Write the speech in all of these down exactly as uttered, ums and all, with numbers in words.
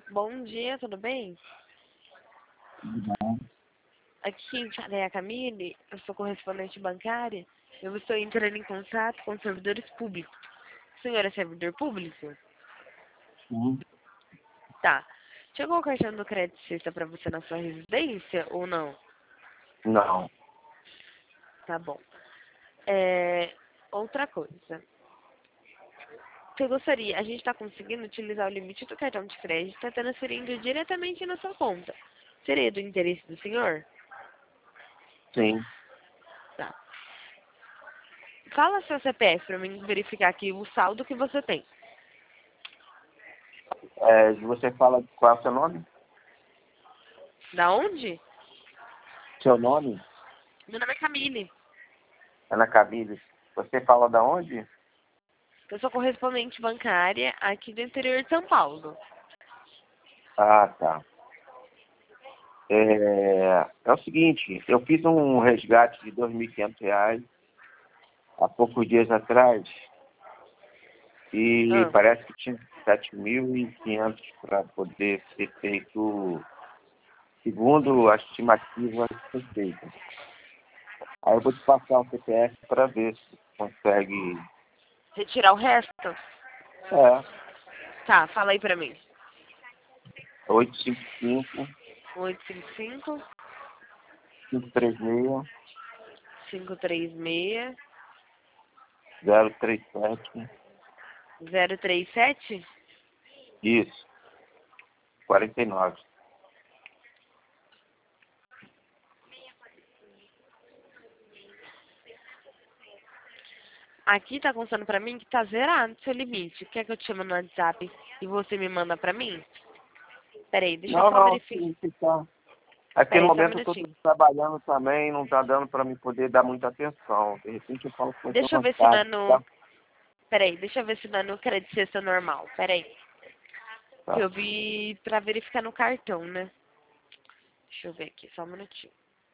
Bom dia, tudo bem? Não, Aqui quem fala é a Camille, eu sou correspondente bancária. Eu estou entrando em contato com servidores públicos. O senhor é servidor público? sim, Tá. Chegou o cartão do crédito sexta para você na sua residência ou não? não, Tá bom. É, outra coisa. Você gostaria, a gente está conseguindo utilizar o limite do cartão de crédito, está transferindo diretamente na sua conta. Seria do interesse do senhor? sim. Tá. Fala seu C P F para mim verificar aqui o saldo que você tem. É, você fala qual é o seu nome? Da onde? Seu nome? Meu nome é Camille. Ana Camille. Você fala da onde? Eu sou correspondente bancária aqui do interior de São Paulo. Ah, tá. É, é o seguinte, eu fiz um resgate de dois mil e quinhentos reais há poucos dias atrás e Ah, parece que tinha sete mil e quinhentos para poder ser feito, segundo a estimativa que foi feita. Aí eu vou te passar o C P F para ver se consegue. retirar o resto? É, Tá, fala aí pra mim. oito cinco cinco, oito cinco cinco, cinco três seis, cinco três seis, zero três sete. zero três sete. Isso, quarenta e nove. Aqui tá constando pra mim que tá zerado seu limite. Quer que eu te chame no WhatsApp e você me manda pra mim? Peraí, deixa eu Não, só não, verificar. sim, sim, tá. Aqui no Peraí, só um momento eu estou minutinho. trabalhando também, não está dando para me poder dar muita atenção. De repente eu falo com você Deixa eu mais ver se não é tarde, no... tá? Peraí, deixa eu ver se não é no crédito sexta normal. Peraí. Que Tá. eu vi pra verificar no cartão, né? Deixa eu ver aqui, só um minutinho.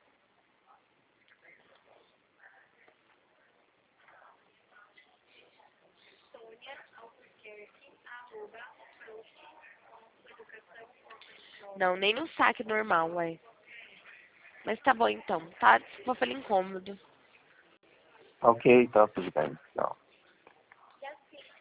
Não, nem no saque normal, ué. Mas tá bom então, tá? Desculpa pelo incômodo. Ok, tá tudo bem. Tchau.